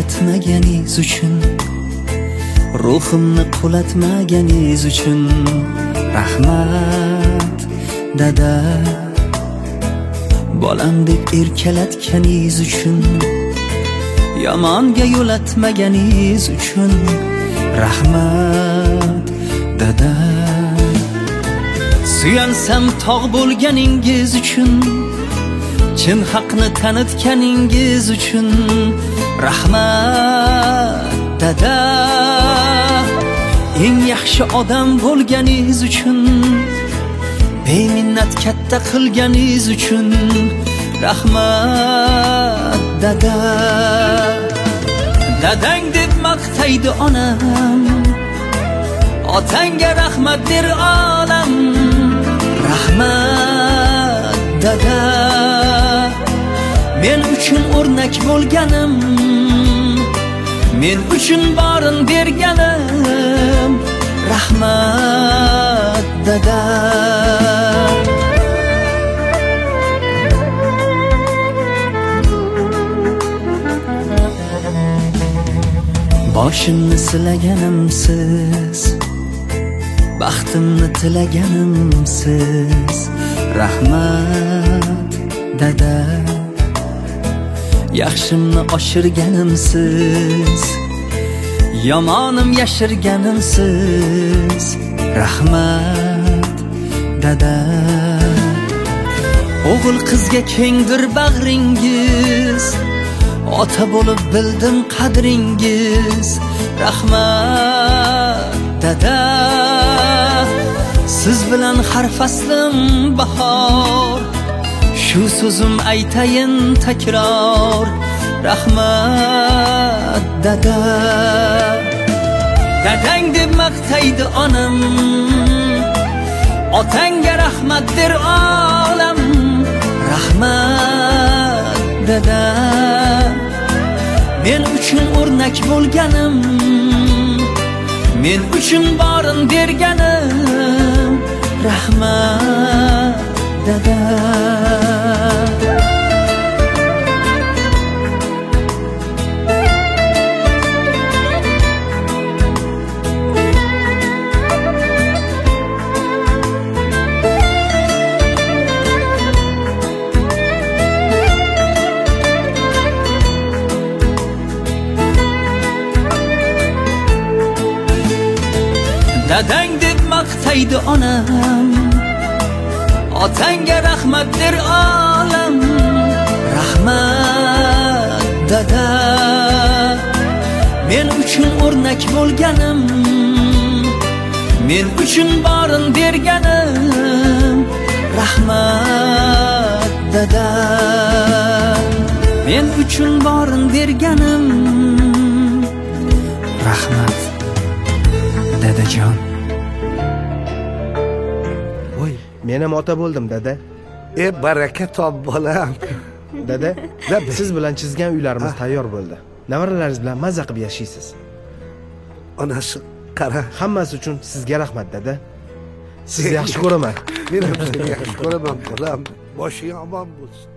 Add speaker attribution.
Speaker 1: yaratmaganiz uchun, ruhimni qulatmaganiz uchun rahmat dada. Bolam deb erkalatganingiz uchun, yomonga yo'latmaganiz uchun rahmat dada. Suyansam tog' bo'lganingiz uchun, chin haqni tanitganingiz uchun rahmat dada. Eng yaxshi odam bo'lganingiz uchun, beminnat katta qilganingiz uchun rahmat dada. Dadang deb maqtaydi onam, otangga rahmat der olam. Rahmat dada. Men uchun o'rnak bo'lganim, men uchun borin berganim rahmat dada. Boshimni silaganim siz, baxtimni tilaganim siz rahmat dada. Yaxshimni oshirganim siz, yomonim yashirganim siz rahmat dada. O'g'il qizga kengdir bag'ringiz, ota bo'lib bildim qadringiz rahmat dada. Siz bilan har faslim bahor, shu so'zim aytayin takror rahmat dada. Dadang deb maqtaydi onam, otangga rahmat der olam. Rahmat dada. Men uchun o'rnak bo'lganim, men uchun borin berganim rahmat dada. Dadang deb maqtaydi onam, otangga rahmat der olam. Rahmat dada. Men uchun o'rnak bo'lganim, men uchun borin berganim rahmat dada. Men uchun borin berganim rahmat dadajon.
Speaker 2: Men ham ota bo'ldim dada.
Speaker 3: Baraka top bolam.
Speaker 2: Dada, siz bilan chizgan uylarimiz tayyor bo'ldi. Nevaralaringiz bilan mazza qilib yashaysiz.
Speaker 3: Onasi qara.
Speaker 2: Hammasi uchun sizga rahmat dada. Sizni yaxshi ko'raman.
Speaker 3: Men ham seni yaxshi ko'raman bolam. Boshing omon bo'lsin.